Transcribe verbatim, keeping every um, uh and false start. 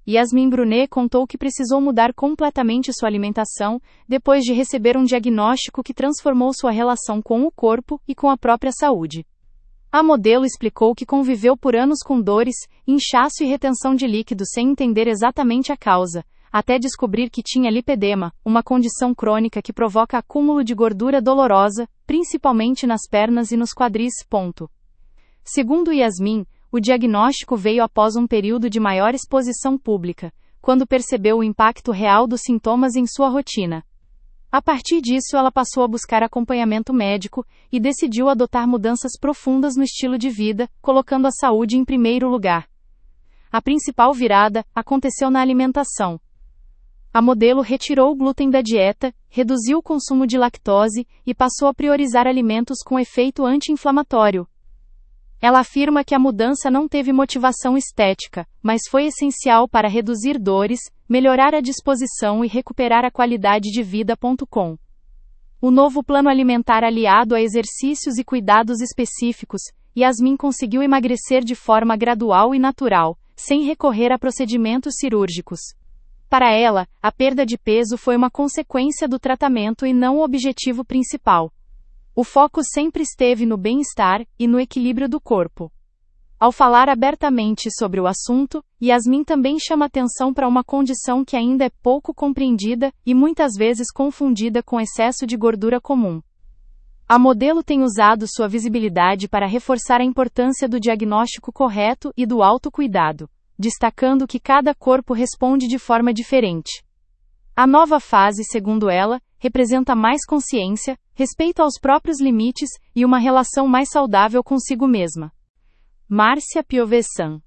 Yasmin Brunet contou que precisou mudar completamente sua alimentação depois de receber um diagnóstico que transformou sua relação com o corpo e com a própria saúde. A modelo explicou que conviveu por anos com dores, inchaço e retenção de líquido sem entender exatamente a causa, até descobrir que tinha lipedema, uma condição crônica que provoca acúmulo de gordura dolorosa, principalmente nas pernas e nos quadris. Ponto. Segundo Yasmin, o diagnóstico veio após um período de maior exposição pública, quando percebeu o impacto real dos sintomas em sua rotina. A partir disso, ela passou a buscar acompanhamento médico e decidiu adotar mudanças profundas no estilo de vida, colocando a saúde em primeiro lugar. A principal virada aconteceu na alimentação. A modelo retirou o glúten da dieta, reduziu o consumo de lactose e passou a priorizar alimentos com efeito anti-inflamatório. Ela afirma que a mudança não teve motivação estética, mas foi essencial para reduzir dores, melhorar a disposição e recuperar a qualidade de vida. Com o novo plano alimentar aliado a exercícios e cuidados específicos, Yasmin conseguiu emagrecer de forma gradual e natural, sem recorrer a procedimentos cirúrgicos. Para ela, a perda de peso foi uma consequência do tratamento e não o objetivo principal. O foco sempre esteve no bem-estar e no equilíbrio do corpo. Ao falar abertamente sobre o assunto, Yasmin também chama atenção para uma condição que ainda é pouco compreendida e muitas vezes confundida com excesso de gordura comum. A modelo tem usado sua visibilidade para reforçar a importância do diagnóstico correto e do autocuidado, destacando que cada corpo responde de forma diferente. A nova fase, segundo ela, representa mais consciência, respeito aos próprios limites e uma relação mais saudável consigo mesma. Márcia Piovesan